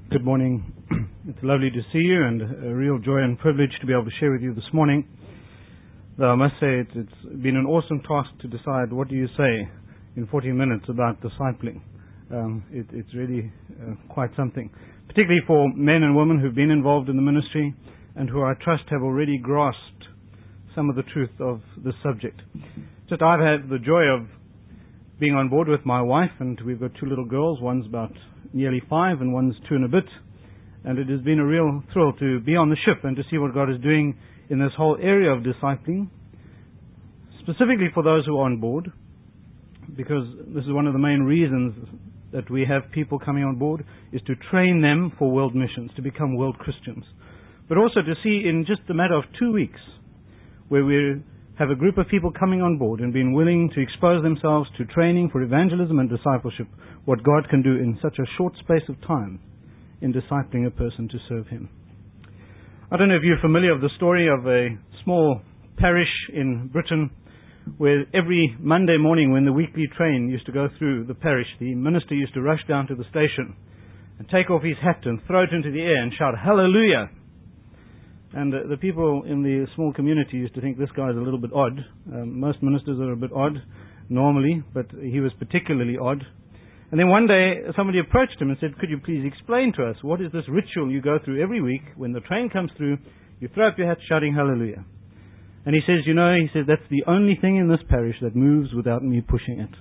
Good morning. It's lovely to see you and a real joy and privilege to be able to share with you this morning. Though I must say it's been an awesome task to decide what do you say in 40 minutes about discipling. It's really quite something, particularly for men and women who've been involved in the ministry and who I trust have already grasped some of the truth of this subject. Just I've had the joy of being on board with my wife, and we've got two little girls. One's about nearly 5 and one's 2 and a bit. And it has been a real thrill to be on the ship and to see what God is doing in this whole area of discipling, specifically for those who are on board, because this is one of the main reasons that we have people coming on board, is to train them for world missions, to become world Christians. But also to see in just a matter of 2 weeks, where we have a group of people coming on board and being willing to expose themselves to training for evangelism and discipleship, what God can do in such a short space of time in discipling a person to serve Him. I don't know if you're familiar with the story of a small parish in Britain where every Monday morning when the weekly train used to go through the parish, the minister used to rush down to the station and take off his hat and throw it into the air and shout, "Hallelujah!" And the people in the small community used to think this guy is a little bit odd. Most ministers are a bit odd normally, but he was particularly odd. And then one day somebody approached him and said, "Could you please explain to us, what is this ritual you go through every week when the train comes through, you throw up your hat shouting hallelujah?" And he says, that's the only thing in this parish that moves without me pushing it.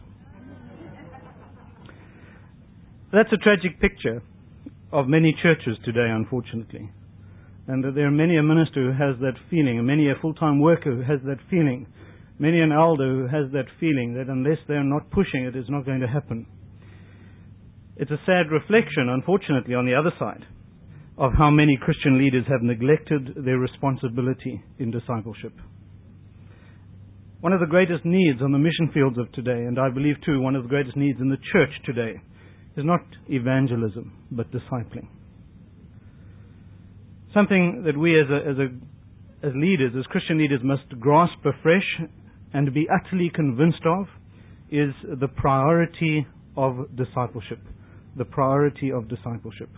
That's a tragic picture of many churches today, unfortunately. And there are many a minister who has that feeling, and many a full-time worker who has that feeling, many an elder who has that feeling that unless they are not pushing it, it's not going to happen. It's a sad reflection, unfortunately, on the other side, of how many Christian leaders have neglected their responsibility in discipleship. One of the greatest needs on the mission fields of today, and I believe too one of the greatest needs in the church today, is not evangelism, but discipling. Something that we as leaders, as Christian leaders, must grasp afresh and be utterly convinced of is the priority of discipleship. The priority of discipleship.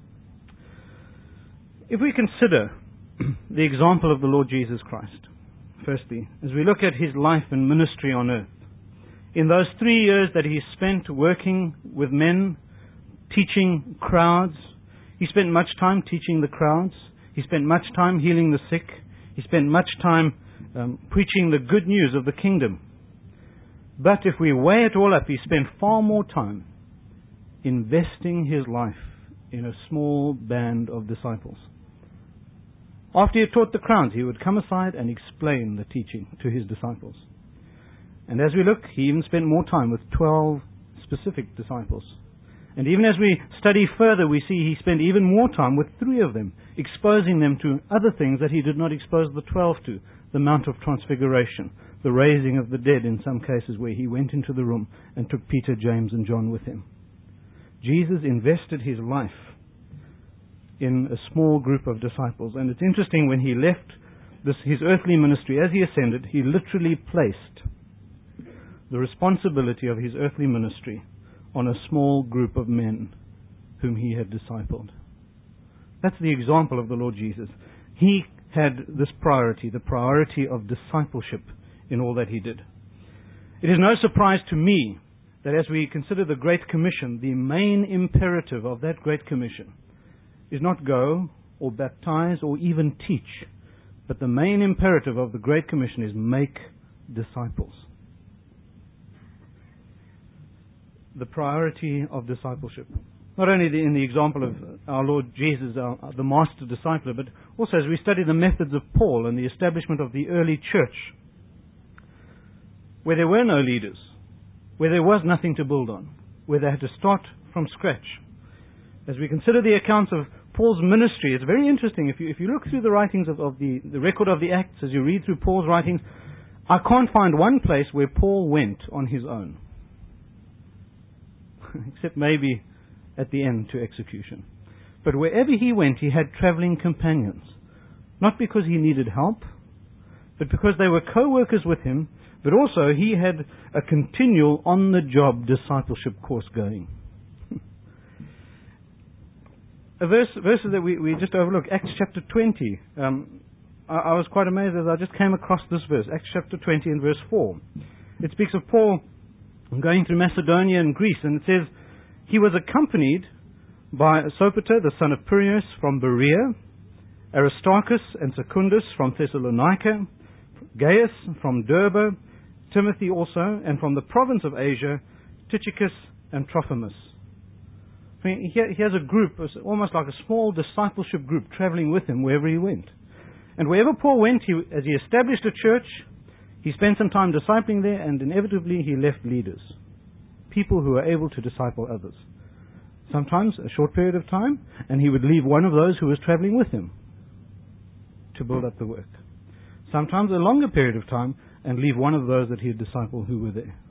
If we consider the example of the Lord Jesus Christ, firstly, as we look at His life and ministry on earth, in those 3 years that He spent working with men, teaching crowds, He spent much time teaching the crowds. He spent much time healing the sick. He spent much time preaching the good news of the kingdom. But if we weigh it all up, He spent far more time investing His life in a small band of disciples. After He had taught the crowds, He would come aside and explain the teaching to His disciples. And as we look, He even spent more time with 12 specific disciples. And even as we study further, we see He spent even more time with 3 of them, exposing them to other things that He did not expose the 12 to. The Mount of Transfiguration, the raising of the dead in some cases where He went into the room and took Peter, James and John with Him. Jesus invested His life in a small group of disciples. And it's interesting, when He left His earthly ministry, as He ascended, He literally placed the responsibility of His earthly ministry on a small group of men whom He had discipled. That's the example of the Lord Jesus. He had this priority, the priority of discipleship in all that He did. It is no surprise to me that as we consider the Great Commission, the main imperative of that Great Commission is not go or baptize or even teach, but the main imperative of the Great Commission is make disciples. The priority of discipleship. Not only in the example of our Lord Jesus, the master discipler, but also as we study the methods of Paul and the establishment of the early church, where there were no leaders, where there was nothing to build on, where they had to start from scratch. As we consider the accounts of Paul's ministry, it's very interesting. If you look through the writings of the record of the Acts, as you read through Paul's writings, I can't find one place where Paul went on his own. Except maybe at the end to execution. But wherever he went, he had traveling companions. Not because he needed help, but because they were co-workers with him, but also he had a continual on-the-job discipleship course going. verses that we just overlooked, Acts chapter 20. I was quite amazed as I just came across this verse, Acts chapter 20 and verse 4. It speaks of Paul going through Macedonia and Greece, and it says, he was accompanied by Sopater, the son of Pyrrhus, from Berea, Aristarchus and Secundus from Thessalonica, Gaius from Derbe, Timothy also, and from the province of Asia, Tychicus and Trophimus. I mean, he has a group, almost like a small discipleship group, traveling with him wherever he went. And wherever Paul went, as he established a church, he spent some time discipling there, and inevitably he left leaders, people who were able to disciple others. Sometimes a short period of time, and he would leave one of those who was traveling with him to build up the work. Sometimes a longer period of time, and leave one of those that he had discipled who were there.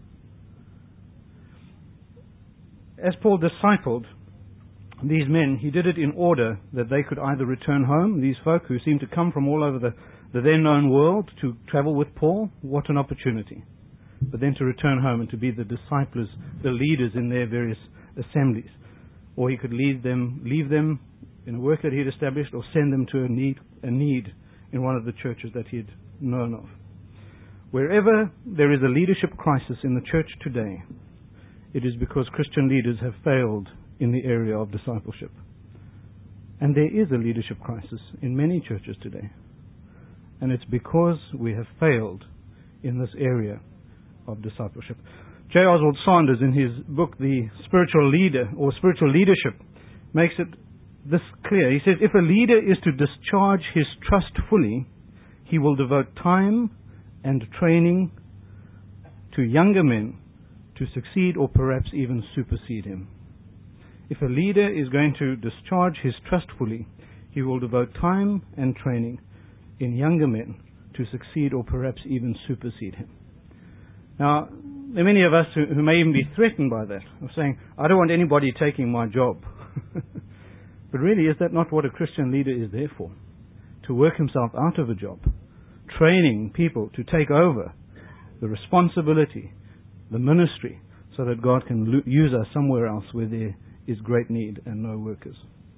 As Paul discipled these men, he did it in order that they could either return home, these folk who seemed to come from all over the then known world to travel with Paul. What an opportunity. But then to return home and to be the disciples, the leaders in their various assemblies. Or he could leave them in a work that he had established, or send them to a need in one of the churches that he had known of. Wherever there is a leadership crisis in the church today, it is because Christian leaders have failed in the area of discipleship. And there is a leadership crisis in many churches today. And it's because we have failed in this area of discipleship. J. Oswald Sanders, in his book, The Spiritual Leader, or Spiritual Leadership, makes it this clear. He says, if a leader is to discharge his trust fully, he will devote time and training to younger men to succeed or perhaps even supersede him. If a leader is going to discharge his trust fully, he will devote time and training in younger men to succeed or perhaps even supersede him. Now, there are many of us who may even be threatened by that, of saying, I don't want anybody taking my job. But really, is that not what a Christian leader is there for? To work himself out of a job, training people to take over the responsibility, the ministry, so that God can use us somewhere else where there is great need and no workers.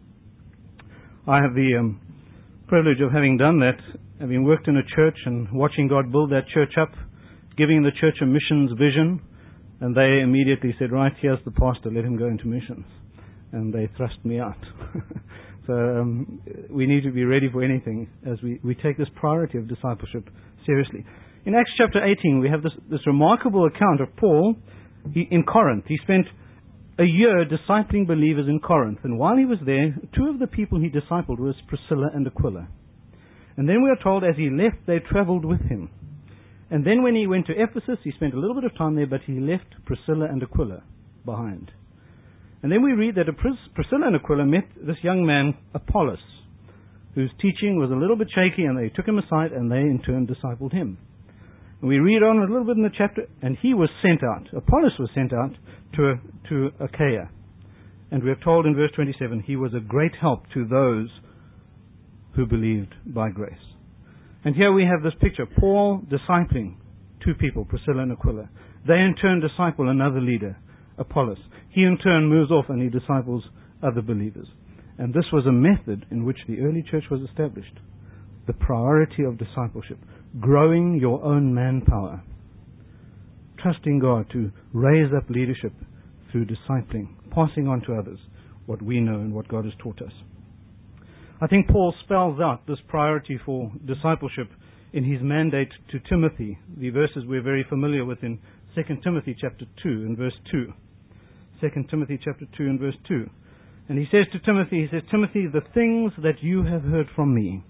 I have the privilege of having done that, having worked in a church and watching God build that church up, giving the church a missions vision, and they immediately said, right, here's the pastor, let him go into missions. And they thrust me out. So we need to be ready for anything as we take this priority of discipleship seriously. In Acts chapter 18, we have this remarkable account of Paul in Corinth. He spent a year discipling believers in Corinth. And while he was there, two of the people he discipled was Priscilla and Aquila. And then we are told as he left, they traveled with him. And then when he went to Ephesus, he spent a little bit of time there, but he left Priscilla and Aquila behind. And then we read that Priscilla and Aquila met this young man, Apollos, whose teaching was a little bit shaky, and they took him aside, and they in turn discipled him. And we read on a little bit in the chapter, and he was sent out. Apollos was sent out to Achaia. And we are told in verse 27, he was a great help to those who believed by grace. And here we have this picture, Paul discipling two people, Priscilla and Aquila. They in turn disciple another leader, Apollos. He in turn moves off and he disciples other believers. And this was a method in which the early church was established. The priority of discipleship. Growing your own manpower. Trusting God to raise up leadership through discipling. Passing on to others what we know and what God has taught us. I think Paul spells out this priority for discipleship in his mandate to Timothy. The verses we're very familiar with in 2 Timothy chapter 2 and verse 2. 2 Timothy chapter 2 and verse 2. And he says to Timothy, Timothy, the things that you have heard from me,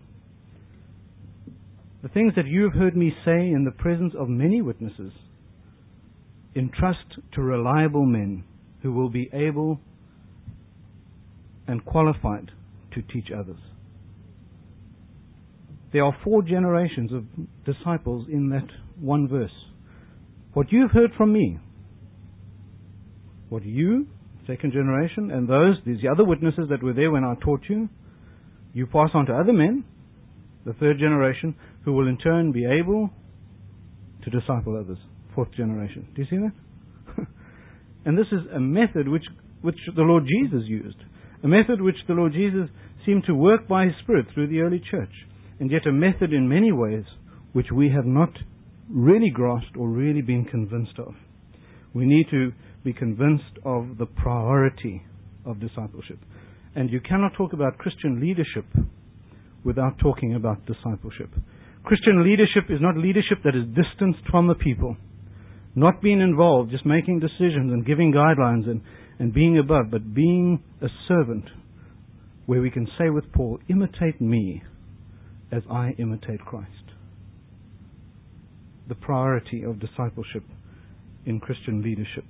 the things that you have heard me say in the presence of many witnesses, entrust to reliable men who will be able and qualified to teach others. There are 4 generations of disciples in that one verse. What you've heard from me, what you, second generation, and these other witnesses that were there when I taught you, you pass on to other men, the 3rd generation, who will in turn be able to disciple others, 4th generation. Do you see that? And this is a method which the Lord Jesus used. A method which the Lord Jesus seemed to work by His Spirit through the early church, and yet a method in many ways which we have not really grasped or really been convinced of. We need to be convinced of the priority of discipleship. And you cannot talk about Christian leadership without talking about discipleship. Christian leadership is not leadership that is distanced from the people, not being involved, just making decisions and giving guidelines and being above, but being a servant where we can say with Paul, imitate me as I imitate Christ. The priority of discipleship in Christian leadership.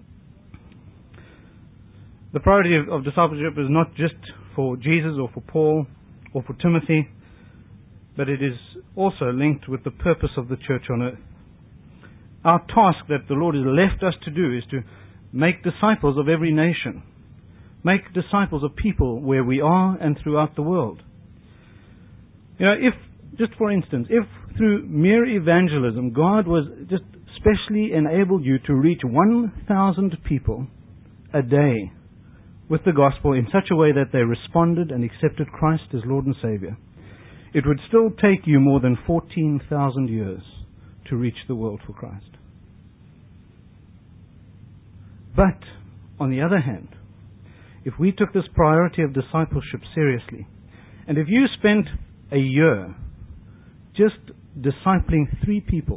The priority of discipleship is not just for Jesus or for Paul or for Timothy, but it is also linked with the purpose of the church on earth. Our task that the Lord has left us to do is to make disciples of every nation. Make disciples of people where we are and throughout the world. If, just for instance, if through mere evangelism God was just specially enabled you to reach 1,000 people a day with the gospel in such a way that they responded and accepted Christ as Lord and Savior, it would still take you more than 14,000 years to reach the world for Christ. But, on the other hand, if we took this priority of discipleship seriously, and if you spent a year just discipling 3 people,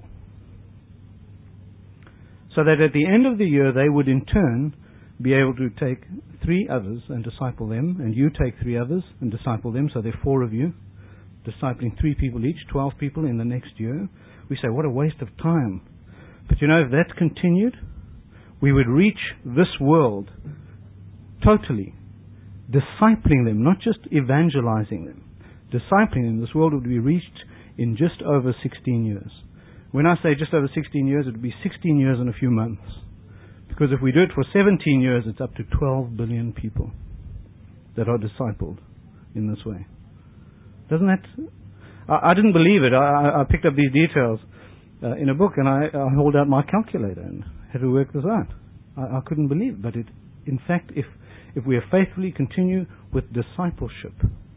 so that at the end of the year they would in turn be able to take 3 others and disciple them, and you take 3 others and disciple them, so there are 4 of you, discipling 3 people each, 12 people in the next year. We say, what a waste of time. But if that continued, we would reach this world totally, discipling them, not just evangelizing them. Discipling them, this world would be reached in just over 16 years. When I say just over 16 years, it would be 16 years and a few months. Because if we do it for 17 years, it's up to 12 billion people that are discipled in this way. Doesn't that... I didn't believe it. I picked up these details in a book, and I hauled out my calculator and had to work this out. I couldn't believe it. But in fact, if we faithfully continue with discipleship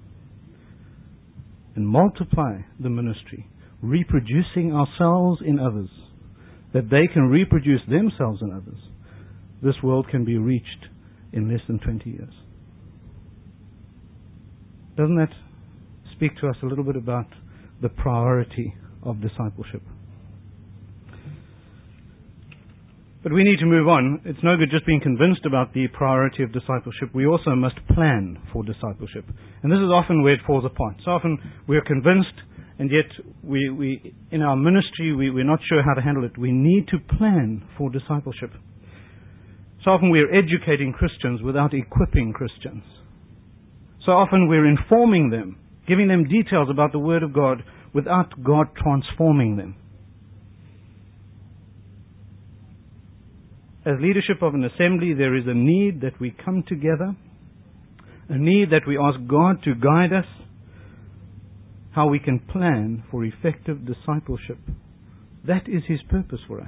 and multiply the ministry, reproducing ourselves in others, that they can reproduce themselves in others, this world can be reached in less than 20 years. Doesn't that speak to us a little bit about the priority of discipleship? But we need to move on. It's no good just being convinced about the priority of discipleship. We also must plan for discipleship. And this is often where it falls apart. So often we're convinced, and yet we in our ministry, we're not sure how to handle it. We need to plan for discipleship. So often we're educating Christians without equipping Christians. So often we're informing them, giving them details about the Word of God without God transforming them. As leadership of an assembly, there is a need that we come together, a need that we ask God to guide us, how we can plan for effective discipleship. That is His purpose for us.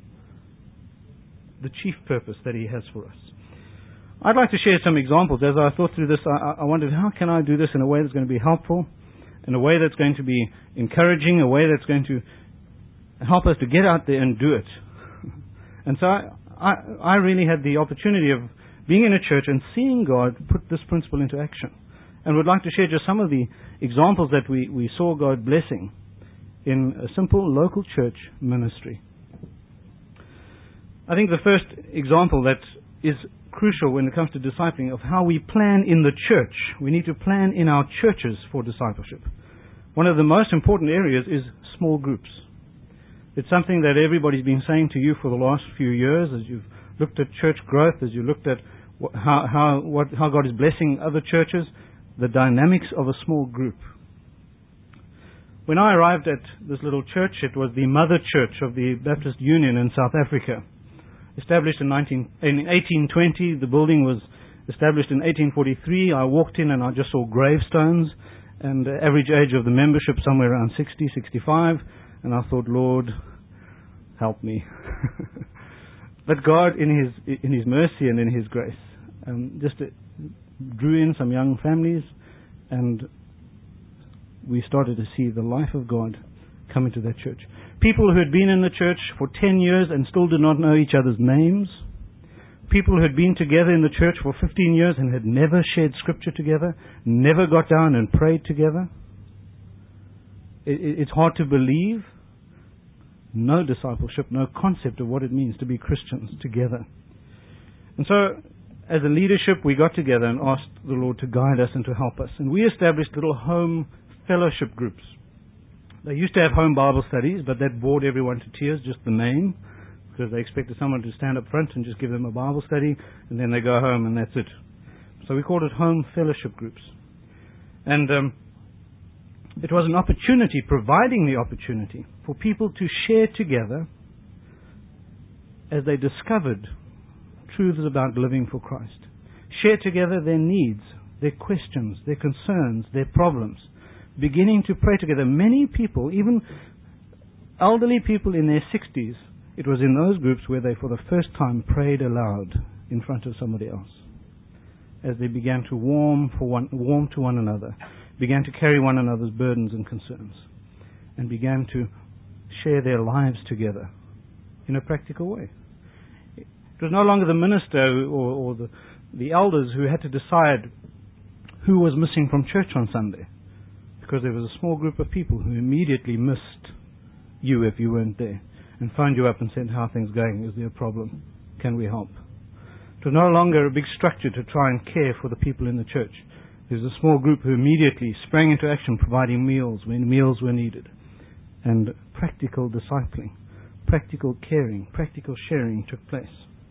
The chief purpose that He has for us. I'd like to share some examples. As I thought through this, I wondered, how can I do this in a way that's going to be helpful, in a way that's going to be encouraging, a way that's going to help us to get out there and do it. And so I really had the opportunity of being in a church and seeing God put this principle into action. And would like to share just some of the examples that we saw God blessing in a simple local church ministry. I think the first example that is crucial when it comes to discipling of how we plan in the church. We need to plan in our churches for discipleship. One of the most important areas is small groups. It's something that everybody's been saying to you for the last few years as you've looked at church growth, as you looked at how God is blessing other churches, the dynamics of a small group. When I arrived at this little church, it was the mother church of the Baptist Union in South Africa. Established in 1820, the building was established in 1843. I walked in and I just saw gravestones, and the average age of the membership somewhere around 60, 65, and I thought, Lord, help me. But God, in His mercy and in His grace, just drew in some young families, and we started to see the life of God come into that church. People who had been in the church for 10 years and still did not know each other's names. People who had been together in the church for 15 years and had never shared scripture together, never got down and prayed together. It's hard to believe. No discipleship, no concept of what it means to be Christians together. And so, as a leadership, we got together and asked the Lord to guide us and to help us. And we established little home fellowship groups. They used to have home Bible studies, but that bored everyone to tears, just the name, because they expected someone to stand up front and just give them a Bible study, and then they go home and that's it. So we called it home fellowship groups. And it was an opportunity, providing the opportunity for people to share together as they discovered truths about living for Christ. Share together their needs, their questions, their concerns, their problems. Beginning to pray together. Many people, even elderly people in their 60s, it was in those groups where they for the first time prayed aloud in front of somebody else. As they began to warm to one another, began to carry one another's burdens and concerns, and began to share their lives together in a practical way. It was no longer the minister or the elders who had to decide who was missing from church on Sunday, because there was a small group of people who immediately missed you if you weren't there, and phoned you up and said, "How are things going? Is there a problem? Can we help?" It was no longer a big structure to try and care for the people in the church. There was a small group who immediately sprang into action, providing meals when meals were needed. And practical discipling, practical caring, practical sharing took place.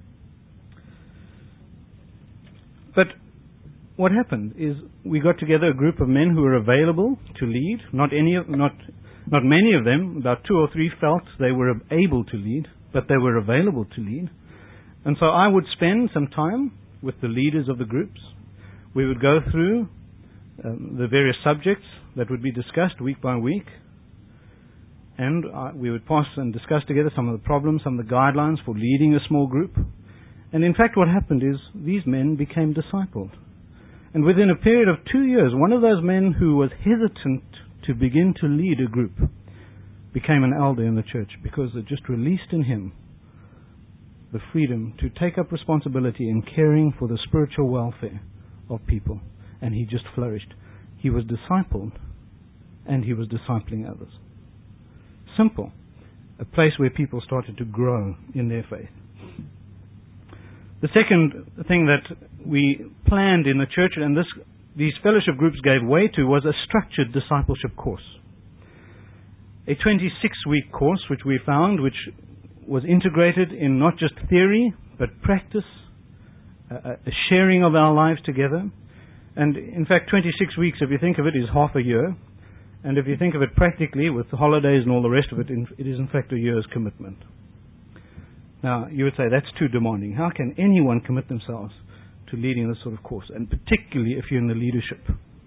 But what happened is we got together a group of men who were available to lead. Not many of them, about 2 or 3 felt they were able to lead, but they were available to lead. And so I would spend some time with the leaders of the groups. We would go through the various subjects that would be discussed week by week, and we would pass and discuss together some of the problems, some of the guidelines for leading a small group. And in fact what happened is these men became discipled. And within a period of 2 years, one of those men who was hesitant to begin to lead a group became an elder in the church, because it just released in him the freedom to take up responsibility in caring for the spiritual welfare of people. And he just flourished. He was discipled, and he was discipling others. Simple. A place where people started to grow in their faith. The second thing that we planned in the church, and these fellowship groups gave way to, was a structured discipleship course. A 26-week course which we found, which was integrated in not just theory, but practice, a sharing of our lives together. And in fact, 26 weeks, if you think of it, is half a year. And if you think of it practically, with the holidays and all the rest of it, it is in fact a year's commitment. Now, you would say, that's too demanding. How can anyone commit themselves to leading this sort of course, and particularly if you're in the leadership?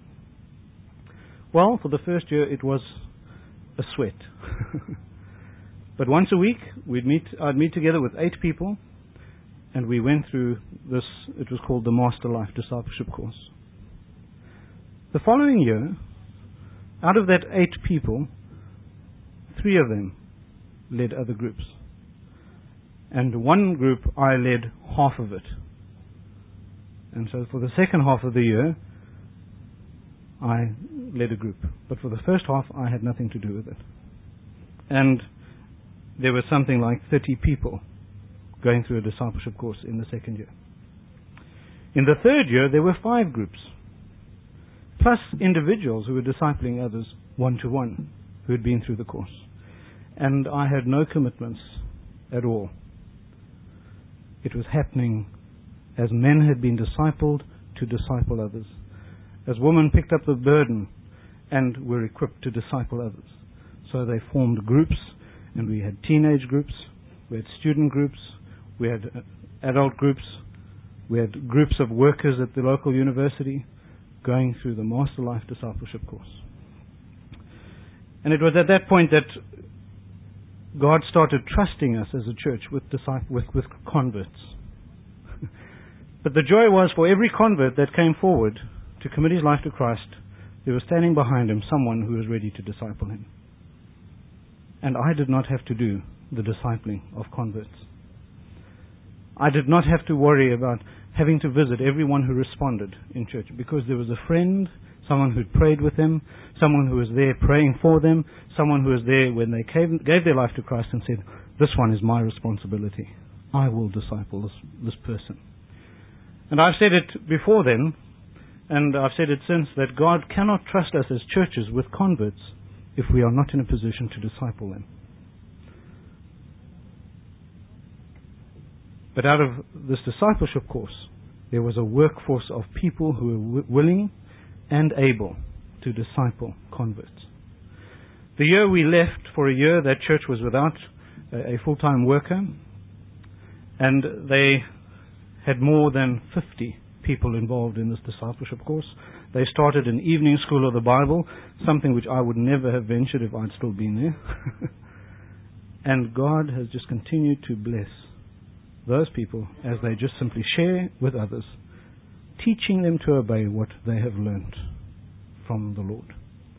Well, for the first year, it was a sweat. But once a week, I'd meet together with 8 people, and we went through this. It was called the Master Life Discipleship Course. The following year, out of that 8 people, 3 of them led other groups. And one group, I led half of it. And so for the second half of the year, I led a group. But for the first half, I had nothing to do with it. And there was something like 30 people going through a discipleship course in the second year. In the third year, there were 5 groups, plus individuals who were discipling others one-to-one, who had been through the course. And I had no commitments at all. It was happening as men had been discipled to disciple others, as women picked up the burden and were equipped to disciple others. So they formed groups, and we had teenage groups, we had student groups, we had adult groups, we had groups of workers at the local university going through the Master Life Discipleship course. And it was at that point that God started trusting us as a church with converts. But the joy was for every convert that came forward to commit his life to Christ, there was standing behind him someone who was ready to disciple him. And I did not have to do the discipling of converts. I did not have to worry about having to visit everyone who responded in church, because there was a friend, someone who prayed with them, someone who was there praying for them, someone who was there when they gave their life to Christ and said, this one is my responsibility. I will disciple this person. And I've said it before then, and I've said it since, that God cannot trust us as churches with converts if we are not in a position to disciple them. But out of this discipleship course, there was a workforce of people who were willing and able to disciple converts. The year we left, for a year, that church was without a full-time worker, and they had more than 50 people involved in this discipleship course. They started an evening school of the Bible, something which I would never have ventured if I'd still been there. And God has just continued to bless those people as they just simply share with others, teaching them to obey what they have learned from the Lord.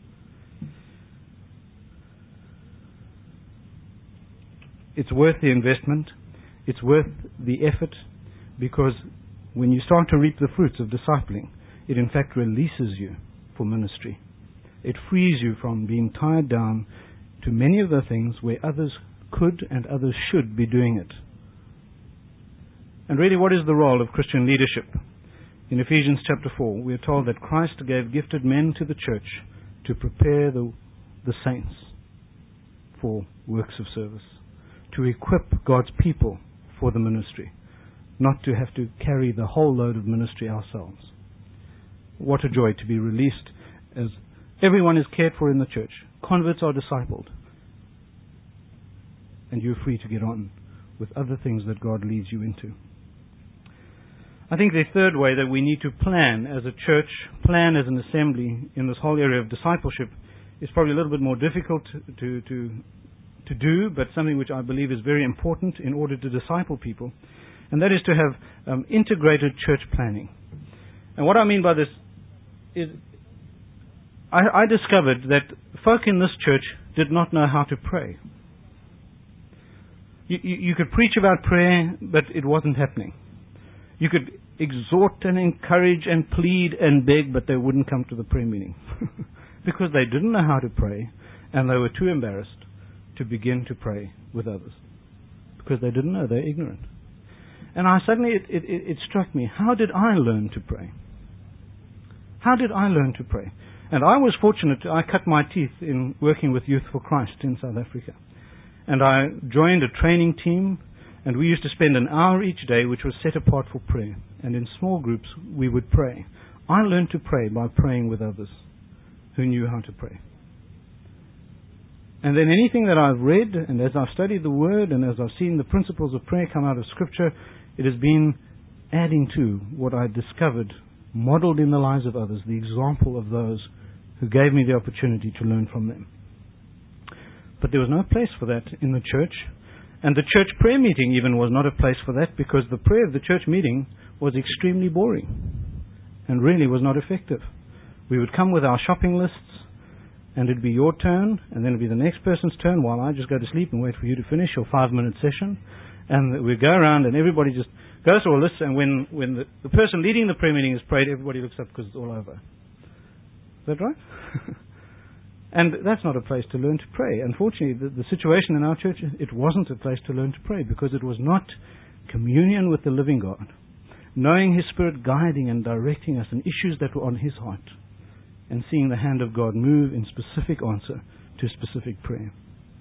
It's worth the investment. It's worth the effort, because when you start to reap the fruits of discipling, it in fact releases you for ministry. It frees you from being tied down to many of the things where others could and others should be doing it. And really, what is the role of Christian leadership? In Ephesians chapter 4, we are told that Christ gave gifted men to the church to prepare the saints for works of service, to equip God's people for the ministry, not to have to carry the whole load of ministry ourselves. What a joy to be released as everyone is cared for in the church. Converts are discipled. And you're free to get on with other things that God leads you into. I think the third way that we need to plan as a church, plan as an assembly in this whole area of discipleship is probably a little bit more difficult to do, but something which I believe is very important in order to disciple people. And that is to have integrated church planning. And what I mean by this is I discovered that folk in this church did not know how to pray. You could preach about prayer, but it wasn't happening. You could exhort and encourage and plead and beg, but they wouldn't come to the prayer meeting. Because they didn't know how to pray, and they were too embarrassed to begin to pray with others. Because they didn't know, they're ignorant. And it struck me, how did I learn to pray? How did I learn to pray? And I was fortunate, I cut my teeth in working with Youth for Christ in South Africa. And I joined a training team, and we used to spend an hour each day which was set apart for prayer. And in small groups we would pray. I learned to pray by praying with others who knew how to pray. And then anything that I've read, and as I've studied the Word, and as I've seen the principles of prayer come out of Scripture, it has been adding to what I discovered, modeled in the lives of others, the example of those who gave me the opportunity to learn from them. But there was no place for that in the church. And the church prayer meeting even was not a place for that, because the prayer of the church meeting was extremely boring and really was not effective. We would come with our shopping lists, and it'd be your turn, and then it'd be the next person's turn while I just go to sleep and wait for you to finish your 5-minute session. And we'd go around and everybody just goes through a list, and when the person leading the prayer meeting is prayed, everybody looks up because it's all over. Is that right? And that's not a place to learn to pray. Unfortunately, the situation in our church, it wasn't a place to learn to pray, because it was not communion with the living God, knowing His Spirit guiding and directing us in issues that were on His heart, and seeing the hand of God move in specific answer to specific prayer.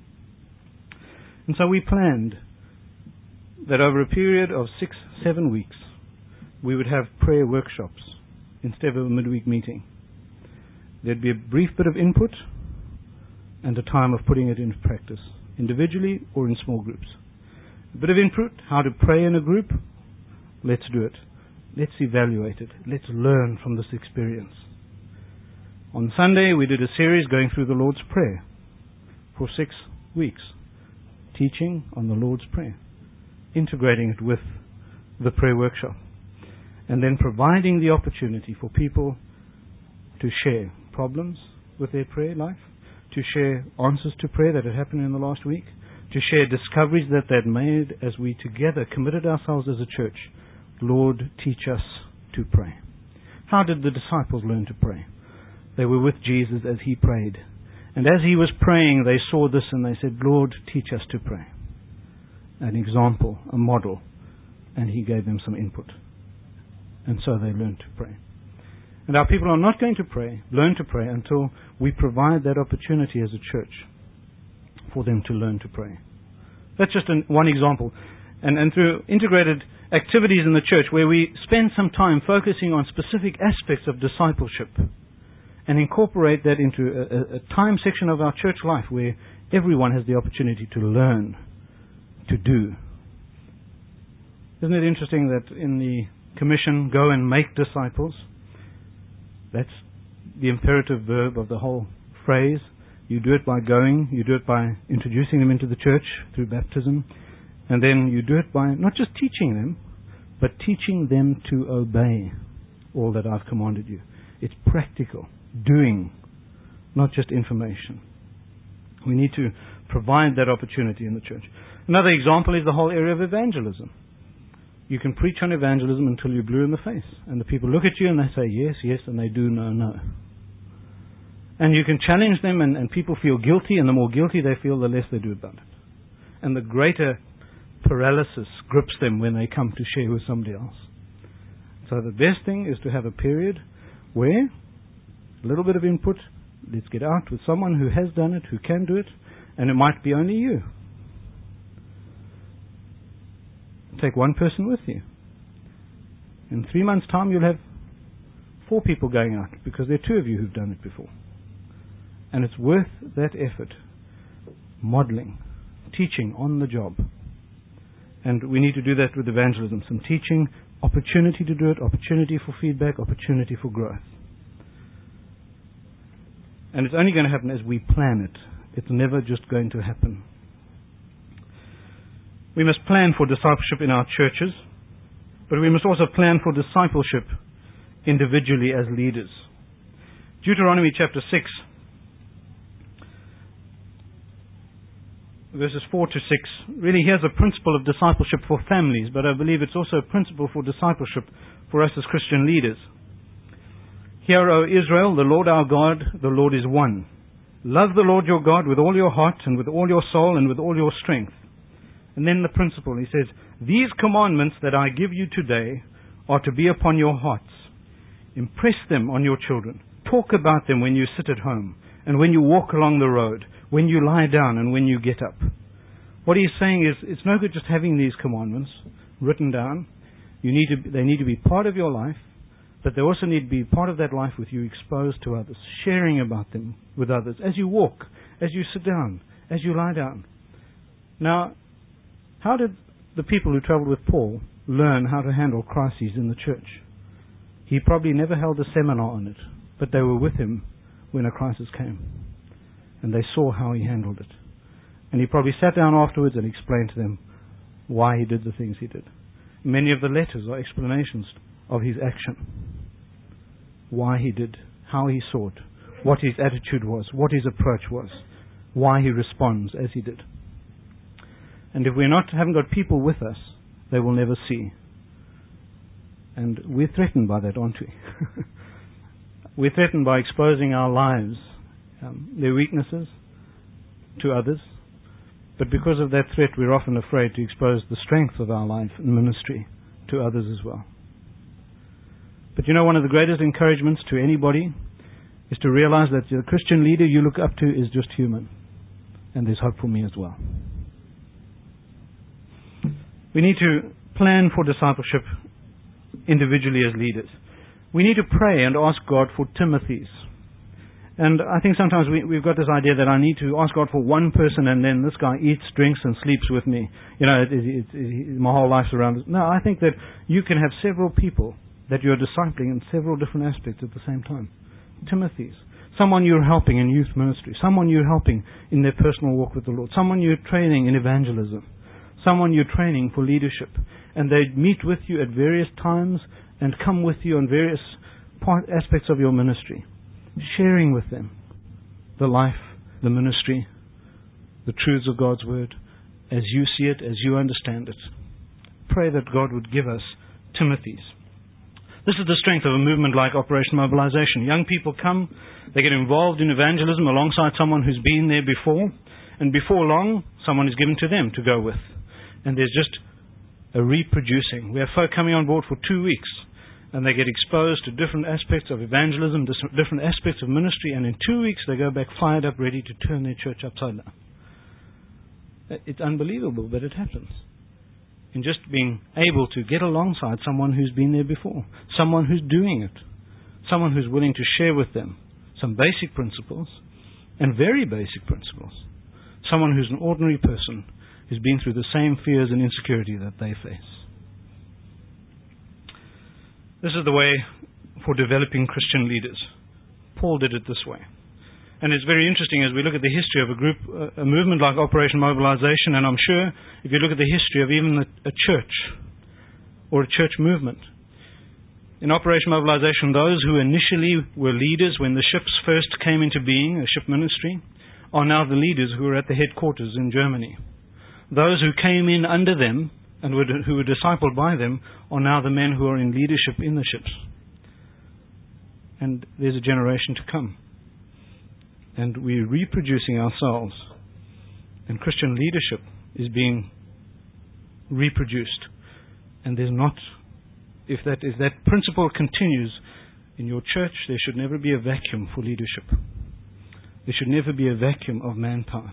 And so we planned that over a period of 6-7 weeks, we would have prayer workshops instead of a midweek meeting. There'd be a brief bit of input and a time of putting it into practice, individually or in small groups. A bit of input, how to pray in a group. Let's do it. Let's evaluate it. Let's learn from this experience. On Sunday, we did a series going through the Lord's Prayer for 6 weeks, teaching on the Lord's Prayer, integrating it with the prayer workshop. and then providing the opportunity for people to share problems with their prayer life, to share answers to prayer that had happened in the last week, to share discoveries that they'd made as we together committed ourselves as a church. Lord, teach us to pray. How did the disciples learn to pray? They were with Jesus as He prayed. And as He was praying, they saw this and they said, Lord, teach us to pray. An example, a model. And He gave them some input. And so they learned to pray. And our people are not going to learn to pray, until we provide that opportunity as a church for them to learn to pray. That's just one example. And through integrated activities in the church where we spend some time focusing on specific aspects of discipleship and incorporate that into a time section of our church life where everyone has the opportunity to learn, to do. Isn't it interesting that in the commission, go and make disciples, that's the imperative verb of the whole phrase. You do it by going, you do it by introducing them into the church through baptism, and then you do it by not just teaching them, but teaching them to obey all that I've commanded you. It's practical, doing, not just information. We need to provide that opportunity in the church. Another example is the whole area of evangelism. You can preach on evangelism until you're blue in the face, and the people look at you and they say yes, yes, and they do no, no. And you can challenge them, and people feel guilty, and the more guilty they feel, the less they do about it. And the greater paralysis grips them when they come to share with somebody else. So the best thing is to have a period where a little bit of input, let's get out with someone who has done it, who can do it, and it might be only you. Take one person with you. In 3 months' time, you'll have 4 people going out, because there are 2 of you who've done it before. And it's worth that effort. Modeling, teaching on the job. And we need to do that with evangelism. Some teaching, opportunity to do it, opportunity for feedback, opportunity for growth. And it's only going to happen as we plan it. It's never just going to happen. We must plan for discipleship in our churches, but we must also plan for discipleship individually as leaders. Deuteronomy chapter 6, verses 4 to 6. Really, here's a principle of discipleship for families, but I believe it's also a principle for discipleship for us as Christian leaders. Hear, O Israel, the Lord our God, the Lord is one. Love the Lord your God with all your heart and with all your soul and with all your strength. And then the principle, he says, these commandments that I give you today are to be upon your hearts. Impress them on your children. Talk about them when you sit at home and when you walk along the road, when you lie down and when you get up. What he's saying is, it's no good just having these commandments written down. They need to be part of your life, but they also need to be part of that life with you exposed to others, sharing about them with others, as you walk, as you sit down, as you lie down. Now, how did the people who traveled with Paul learn how to handle crises in the church? He probably never held a seminar on it, but they were with him when a crisis came. And they saw how he handled it. And he probably sat down afterwards and explained to them why he did the things he did. Many of the letters are explanations of his action. Why he did, how he saw it, what his attitude was, what his approach was, why he responds as he did. And if haven't got people with us, they will never see. And we're threatened by that, aren't we? We're threatened by exposing our lives, their weaknesses, to others. But because of that threat, we're often afraid to expose the strength of our life and ministry to others as well. But one of the greatest encouragements to anybody is to realize that the Christian leader you look up to is just human. And there's hope for me as well. We need to plan for discipleship individually as leaders. We need to pray and ask God for Timothys. And I think sometimes we've got this idea that I need to ask God for one person and then this guy eats, drinks and sleeps with me. My whole life's around it. No, I think that you can have several people that you're discipling in several different aspects at the same time. Timothys. Someone you're helping in youth ministry. Someone you're helping in their personal walk with the Lord. Someone you're training in evangelism. Someone you're training for leadership. And they meet with you at various times and come with you on various aspects of your ministry, sharing with them the life, the ministry, the truths of God's Word, as you see it, as you understand it. Pray that God would give us Timothys. This is the strength of a movement like Operation Mobilization. Young people come, they get involved in evangelism alongside someone who's been there before, and before long, someone is given to them to go with. And there's just a reproducing. We have folk coming on board for 2 weeks, and they get exposed to different aspects of evangelism, different aspects of ministry, and in 2 weeks they go back fired up, ready to turn their church upside down. It's unbelievable, but it happens. In just being able to get alongside someone who's been there before, someone who's doing it, someone who's willing to share with them some basic principles, and very basic principles. Someone who's an ordinary person who's been through the same fears and insecurity that they face. This is the way for developing Christian leaders. Paul did it this way. And it's very interesting as we look at the history of a movement like Operation Mobilization, and I'm sure if you look at the history of even a church or a church movement. In Operation Mobilization, those who initially were leaders when the ships first came into being, a ship ministry, are now the leaders who are at the headquarters in Germany. Those who came in under them and who were discipled by them are now the men who are in leadership in the ships. And there's a generation to come. And we're reproducing ourselves. And Christian leadership is being reproduced. And there's not, if that principle continues in your church, there should never be a vacuum for leadership. There should never be a vacuum of manpower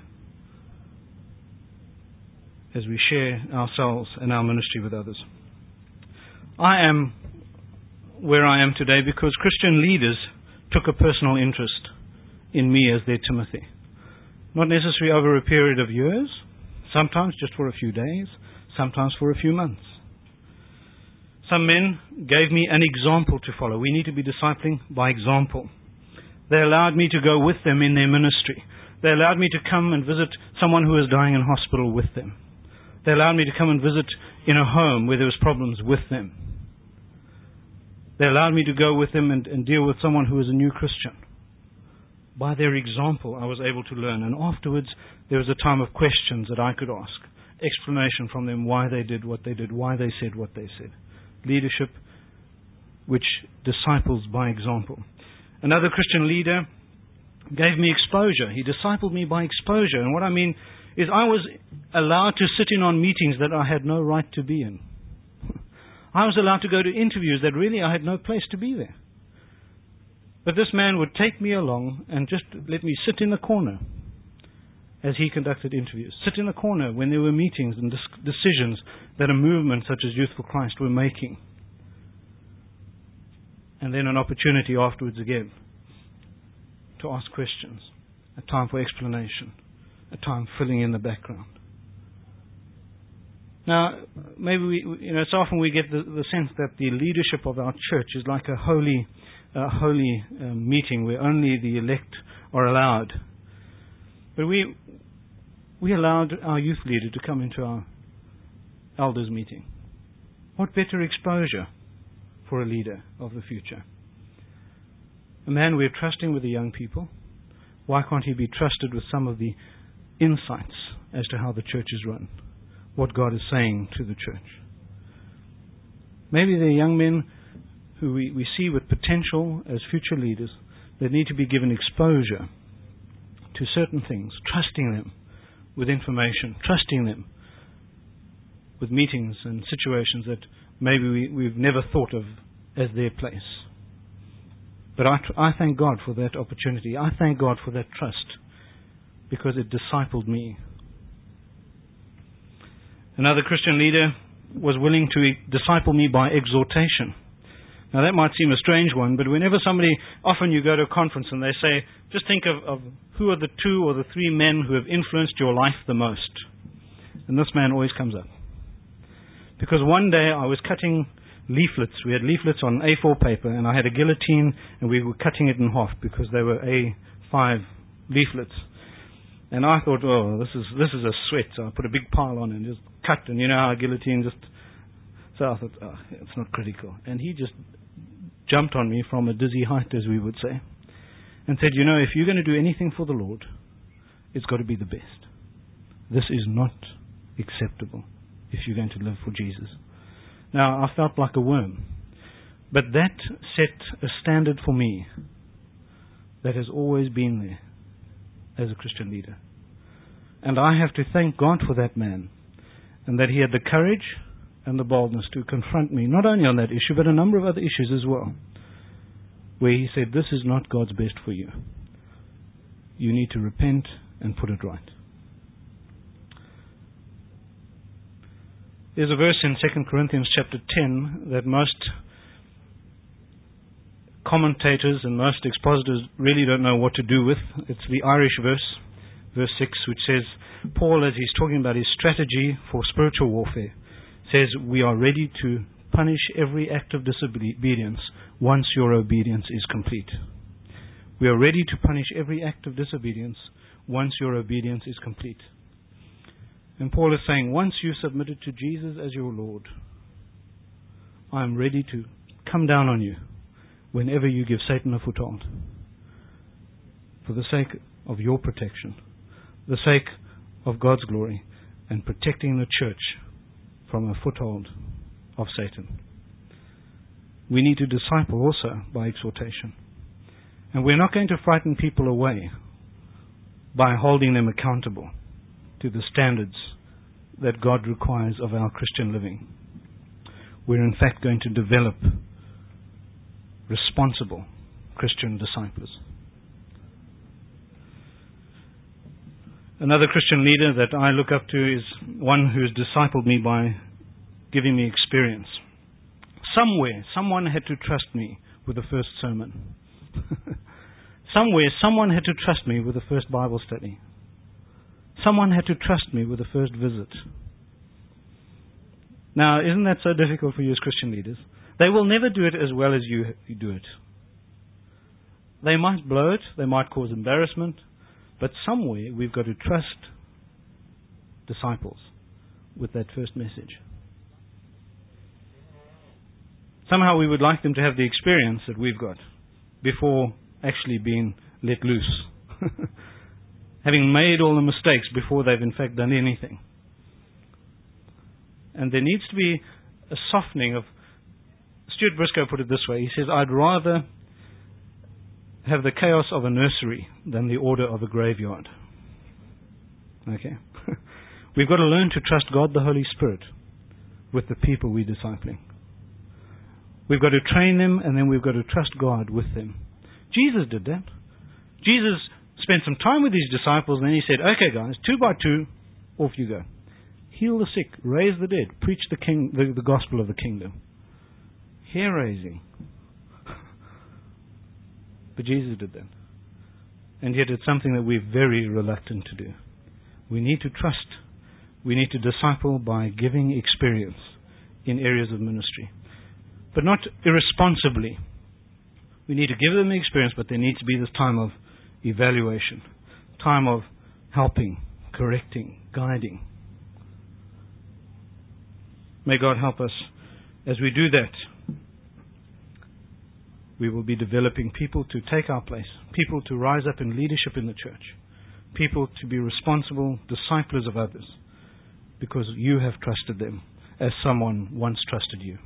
as we share ourselves and our ministry with others. I am where I am today because Christian leaders took a personal interest in me as their Timothy. Not necessarily over a period of years, sometimes just for a few days, sometimes for a few months. Some men gave me an example to follow. We need to be discipling by example. They allowed me to go with them in their ministry. They allowed me to come and visit someone who was dying in hospital with them. They allowed me to come and visit in a home where there was problems with them. They allowed me to go with them and deal with someone who was a new Christian. By their example, I was able to learn. And afterwards, there was a time of questions that I could ask. Explanation from them why they did what they did, why they said what they said. Leadership which disciples by example. Another Christian leader gave me exposure. He discipled me by exposure. And what I mean is I was allowed to sit in on meetings that I had no right to be in. I was allowed to go to interviews that really I had no place to be there. But this man would take me along and just let me sit in the corner as he conducted interviews. Sit in the corner when there were meetings and decisions that a movement such as Youth for Christ were making. And then an opportunity afterwards again to ask questions, a time for explanation, a time filling in the background. Now, maybe so often we get the sense that the leadership of our church is like a holy meeting where only the elect are allowed. But we allowed our youth leader to come into our elders meeting. What better exposure for a leader of the future? A man we're trusting with the young people. Why can't he be trusted with some of the insights as to how the church is run? What God is saying to the church? Maybe there are young men who we see with potential as future leaders that need to be given exposure to certain things, trusting them with information, trusting them with meetings and situations that maybe we've never thought of as their place. But I thank God for that opportunity. I thank God for that trust because it discipled me. Another Christian leader was willing to disciple me by exhortation. Now that might seem a strange one, but whenever often you go to a conference and they say, just think of who are the 2 or the 3 men who have influenced your life the most. And this man always comes up. Because one day I was cutting leaflets. We had leaflets on A4 paper and I had a guillotine and we were cutting it in half because they were A5 leaflets. And I thought, oh, this is a sweat. So I put a big pile on and just cut. And you know how a guillotine just So I thought, it's not critical. And he just jumped on me from a dizzy height, as we would say, and said, if you're going to do anything for the Lord, it's got to be the best. This is not acceptable if you're going to live for Jesus. Now, I felt like a worm, but that set a standard for me that has always been there as a Christian leader. And I have to thank God for that man, and that he had the courage and the boldness to confront me, not only on that issue, but a number of other issues as well, where he said, this is not God's best for you. You need to repent and put it right. There's a verse in 2 Corinthians chapter 10 that most commentators and most expositors really don't know what to do with. It's the Irish verse 6, which says, Paul, as he's talking about his strategy for spiritual warfare, says, we are ready to punish every act of disobedience once your obedience is complete. We are ready to punish every act of disobedience once your obedience is complete. And Paul is saying, once you submitted to Jesus as your Lord, I am ready to come down on you whenever you give Satan a foothold, for the sake of your protection, the sake of God's glory, and protecting the church from a foothold of Satan. We need to disciple also by exhortation. And we're not going to frighten people away by holding them accountable to the standards that God requires of our Christian living. We're in fact going to develop responsible Christian disciples. Another Christian leader that I look up to is one who has discipled me by giving me experience. Somewhere, someone had to trust me with the first sermon. Somewhere, someone had to trust me with the first Bible study. Someone had to trust me with the first visit. Now, isn't that so difficult for you as Christian leaders? They will never do it as well as you do it. They might blow it, they might cause embarrassment, but somewhere we've got to trust disciples with that first message. Somehow we would like them to have the experience that we've got before actually being let loose. Having made all the mistakes before they've in fact done anything. And there needs to be a softening of... Stuart Briscoe put it this way. He says, I'd rather have the chaos of a nursery than the order of a graveyard. Okay? We've got to learn to trust God the Holy Spirit with the people we're discipling. We've got to train them, and then we've got to trust God with them. Jesus did that. Jesus spent some time with his disciples, and then he said, okay guys, 2 by 2, off you go. Heal the sick, raise the dead, preach the gospel of the kingdom. Hair raising. But Jesus did that. And yet it's something that we're very reluctant to do. We need to trust. We need to disciple by giving experience in areas of ministry. But not irresponsibly. We need to give them the experience, but there needs to be this time of evaluation, time of helping, correcting, guiding. May God help us as we do that. We will be developing people to take our place, people to rise up in leadership in the church, people to be responsible disciples of others, because you have trusted them as someone once trusted you.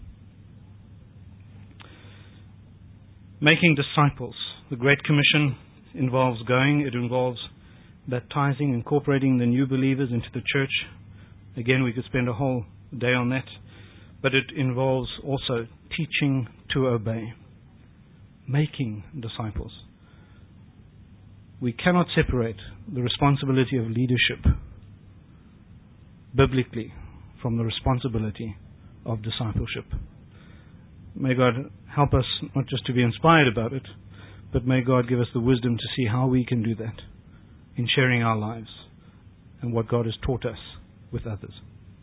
Making disciples. The Great Commission involves going. It involves baptizing, incorporating the new believers into the church. Again, we could spend a whole day on that. But it involves also teaching to obey. Making disciples. We cannot separate the responsibility of leadership biblically from the responsibility of discipleship. May God help us not just to be inspired about it, but may God give us the wisdom to see how we can do that in sharing our lives and what God has taught us with others.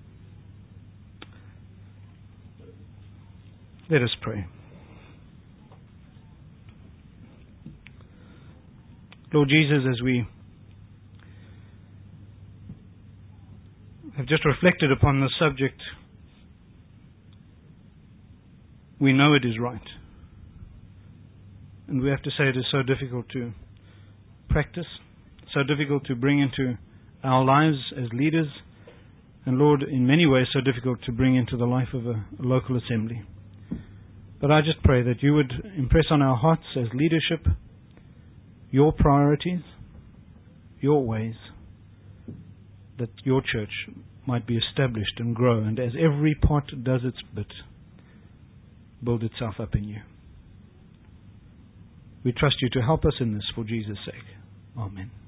Let us pray. Lord Jesus, as we have just reflected upon the subject we know it is right. And we have to say it is so difficult to practice, so difficult to bring into our lives as leaders, and Lord, in many ways so difficult to bring into the life of a local assembly. But I just pray that you would impress on our hearts as leadership your priorities, your ways, that your church might be established and grow, and as every part does its bit, build itself up in you. We trust you to help us in this for Jesus' sake. Amen.